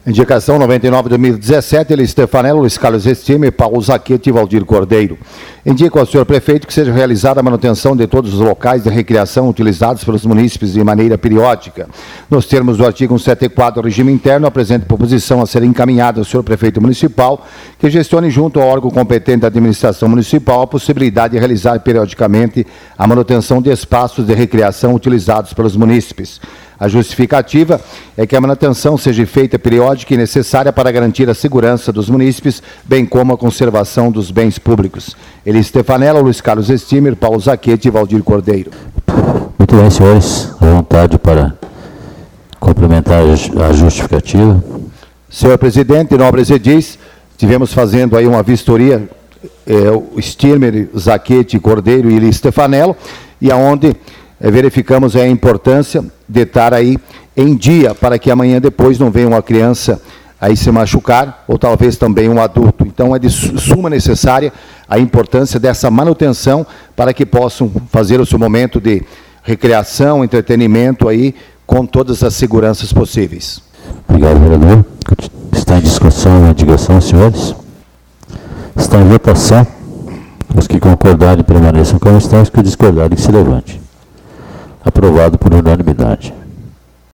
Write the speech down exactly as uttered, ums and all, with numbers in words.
Indicação noventa e nove de dois mil e dezessete, Eli Stefanello, Luiz Carlos Estime, Paulo Zaquete e Valdir Cordeiro. Indico ao senhor prefeito que seja realizada a manutenção de todos os locais de recreação utilizados pelos munícipes de maneira periódica. Nos termos do artigo cento e setenta e quatro do regime interno, apresento proposição a ser encaminhada ao senhor prefeito municipal que gestione junto ao órgão competente da administração municipal a possibilidade de realizar periodicamente a manutenção de espaços de recreação utilizados pelos munícipes. A justificativa é que a manutenção seja feita periódica e necessária para garantir a segurança dos munícipes, bem como a conservação dos bens públicos. Eli Stefanello, Luiz Carlos Estimer, Paulo Zaquete e Valdir Cordeiro. Muito bem, senhores. À vontade para complementar a justificativa. Senhor presidente, nobres edis, tivemos fazendo aí uma vistoria, é, o Stimer, Zaquete, Cordeiro e Eli Stefanello, e aonde é, verificamos a importância de estar aí em dia, para que amanhã depois não venha uma criança aí se machucar, ou talvez também um adulto. Então, é de suma necessária a importância dessa manutenção para que possam fazer o seu momento de recreação, entretenimento aí, com todas as seguranças possíveis. Obrigado, vereador. Está em discussão a indicação, senhores. Está em votação. Os que concordarem permaneçam como estão, os que discordarem que se levante. Aprovado por unanimidade.